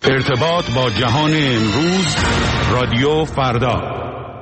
ارتباط با جهان امروز، رادیو فردا.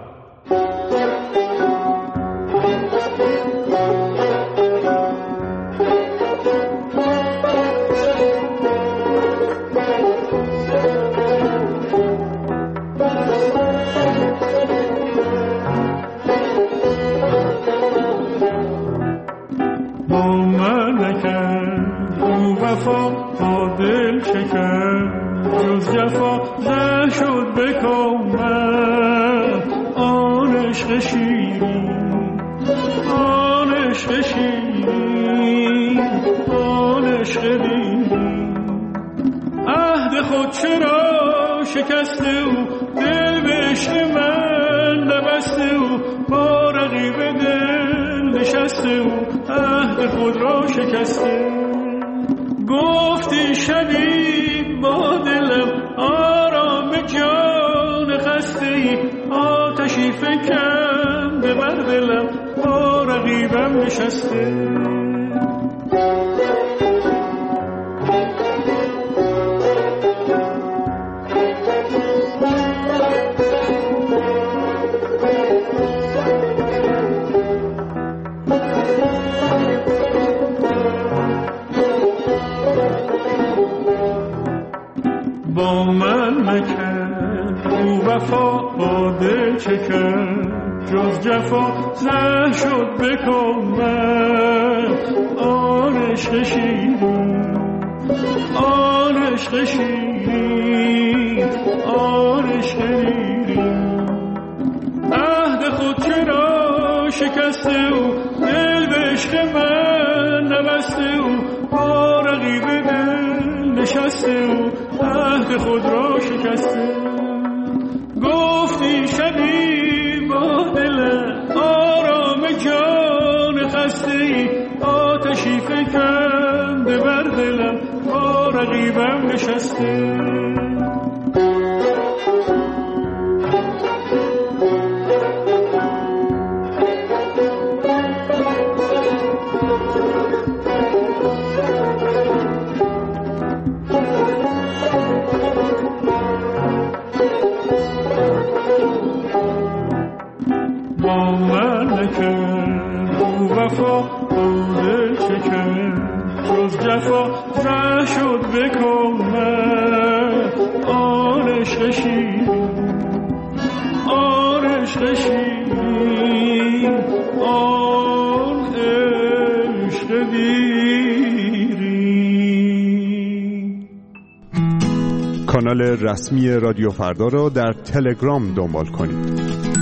کانال رسمی رادیو فردا را در تلگرام دنبال کنید.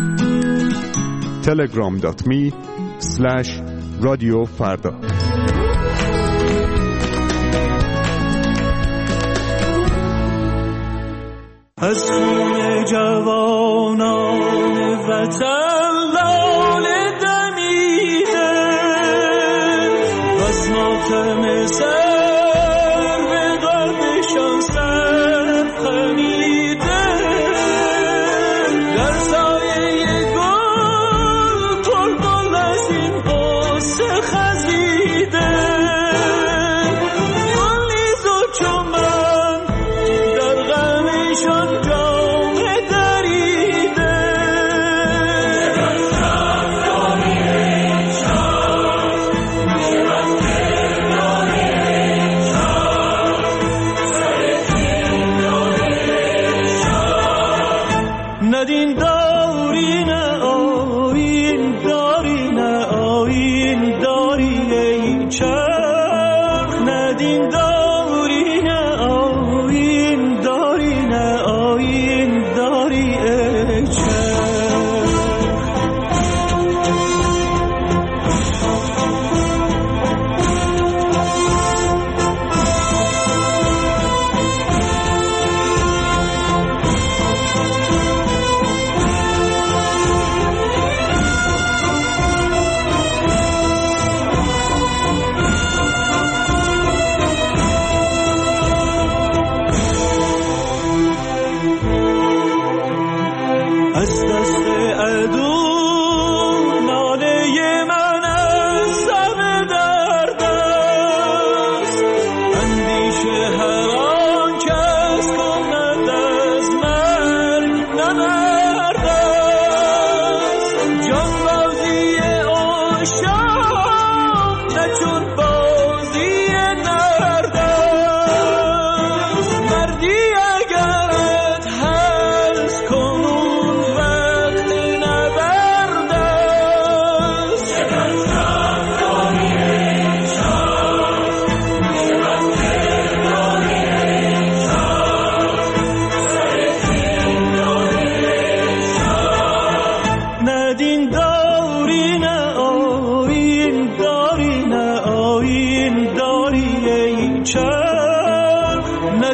telegram.me/رادیوفردا. از خون جوانان وطن لاله دمیده، از ماتم سر به قدشان سر خمیده، در سایه گل بلبل از این قصه خزیده، گل نیز و چمن در غمشان جامه دریده،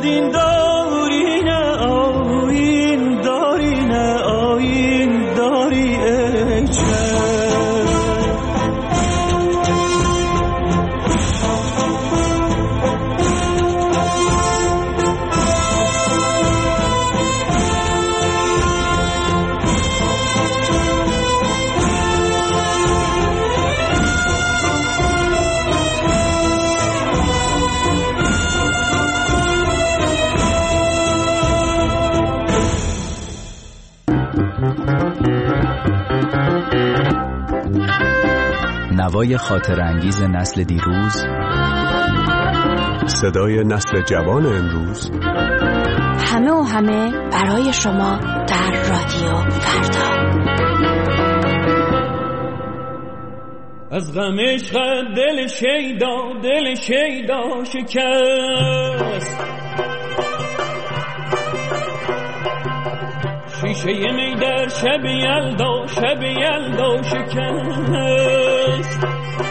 دین داری نه آیین داری نه آیین داری ای نوای خاطر انگیز نسل دیروز، صدای نسل جوان امروز، همه و همه برای شما در رادیو فردا. از غم عشق دل شیدا شکست، شیشه می در شب یلدا شکست.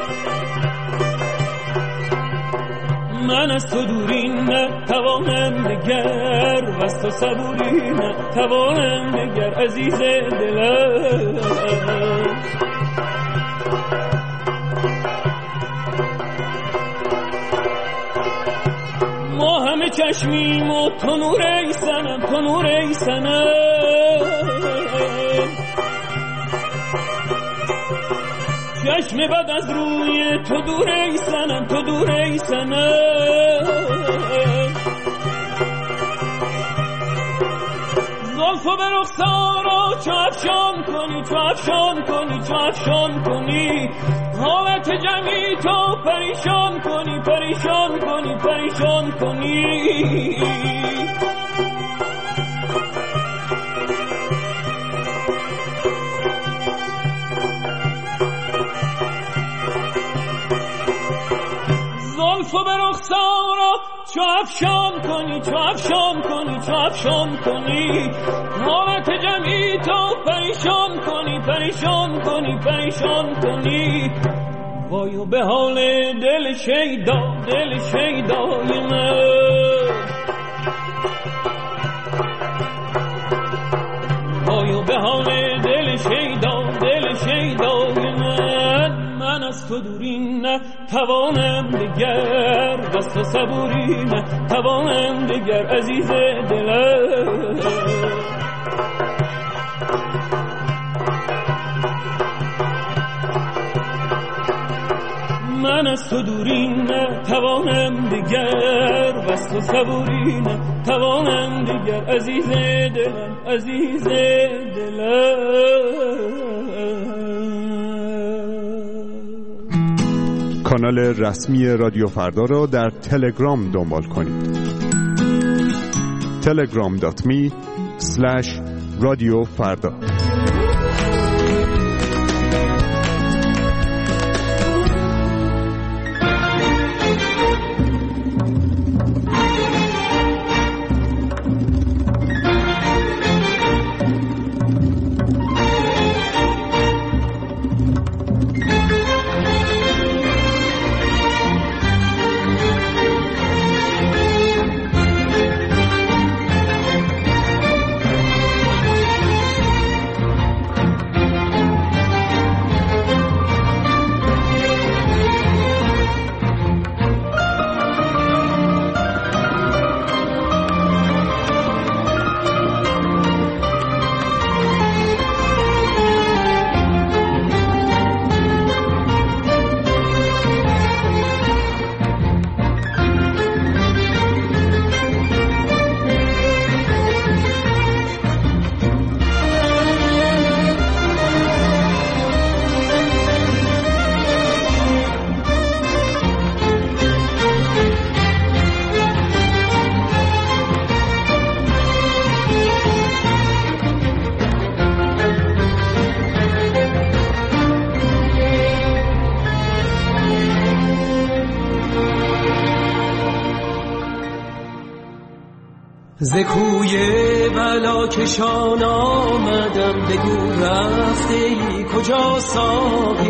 من از تو دوری نتوانم دگر، و از تو صبوری نتوانم دگر عزیز دلم. ما همه چشمیم و تو نور ای سنم، تو نور ای سنم. چشم بد از روی تو دور ای سنم، تو دور ای سنم. زلفو به رخسارا چو افشان کنی، چو افشان کنی، چو افشان کنی. حالت جمعی تو پریشان کنی، پریشان کنی، پریشان کنی. زلفو به رخسارا چو افشان کنی، چو افشان کنی، چو افشان کنی. حالت جمعی تو پریشان کنی، پریشان کنی، پریشان کنی. وایو به حال دل شیدای من، وایو به حال دل شیدای من. من از تو دوری نتوانم دگر، بس تو صبوری نتوانم دگر عزیز دلم. من از تو دوری نتوانم دگر، بس تو صبوری نتوانم دگر عزیز دلم، عزیز دلم. کانال رسمی رادیو فردا را در تلگرام دنبال کنید. telegram.me/radiofarda. ز کوی بلا کشان آمدم، بگو رفته ای کجا ساقی؟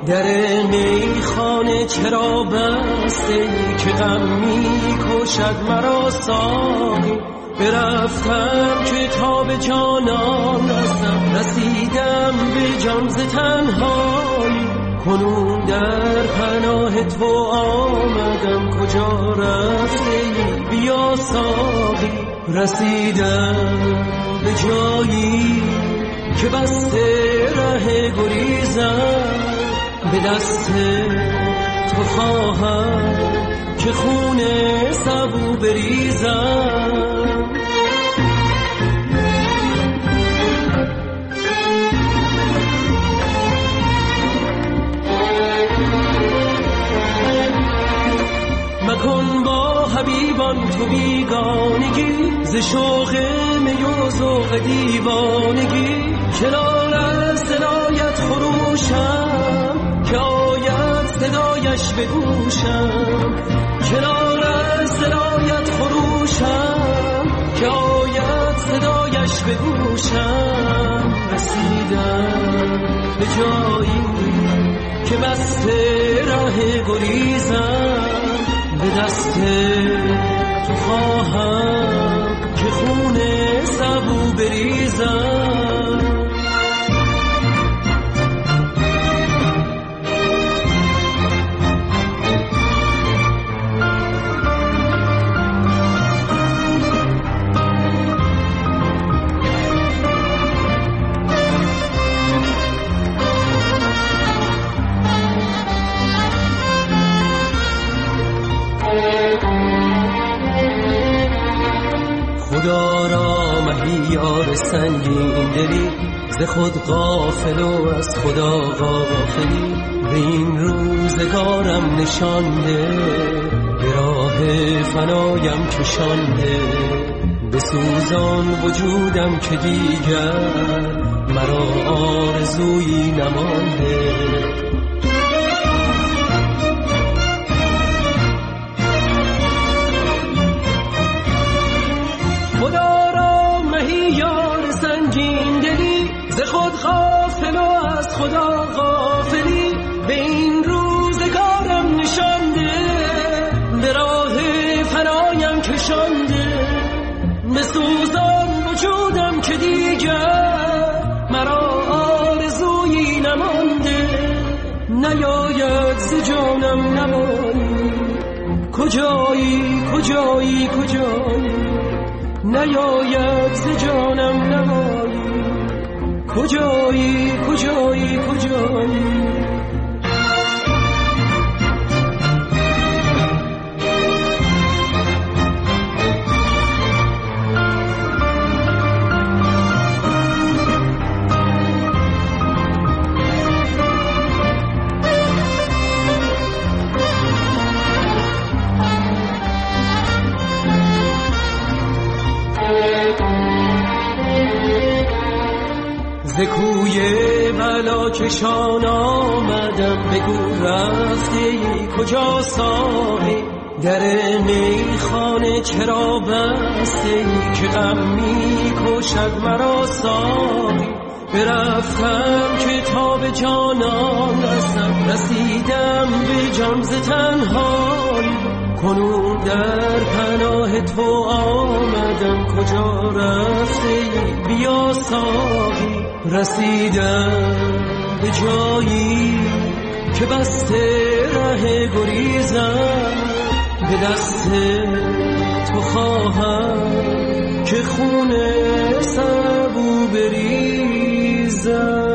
در میخانه چرا بسته که غم میکشد مرا ساقی. برفتم که تا به جانان رسیدم به جان ز تنهایی. کنون در پناه تو آمدم کجا رفتی بیا ساقی. رسیدم به جایی که بسته ره گریزم. به دست تو خواهم که خون سبو بریزم. مکن با حبیبان تو بیگانگی، ز شوق می و ذوق دیوانگی. کنار از صدایت خروشم که آید صدایش به گوشم. کنار از صدایت خروشم که آید صدایش به گوشم. رسیدم به جایی که بسته ره گریزم. به دست تو خواهم که خون سبو بریزم. خدا را مهیار سنگین دلی، ز خود غافل و از خدا غافلی. به این روزگارم نشانده، به راه فنایم کشانده. به سوزان وجودم که دیگر مرا آرزویی نمانده. خدا را مهیار سنگین دلی، ز خود غافل و از خدا غافلی. به این روزگارم نشانده، به راه فنایم کشانده. به سوزان وجودم که دیگر مرا آرزویی نمانده. نیاید ز جانم نمانی، کجایی کجایی کجایی. نیاید ز جانم نمایی، کجایی کجایی کجایی. ز کوی بلا کشان آمدم، بگو رفتی کجا ساقی. در میخانه چرا بسته که غم میکشد مرا ساقی. برفتم که تا به جانان رسیدم به جان ز تنهایی. کنون در پناه تو آمدم کجا رفتی بیا ساقی. رسیدم به جایی که بسته ره گریزم. به دست تو خواهم که خون سبو بریزم.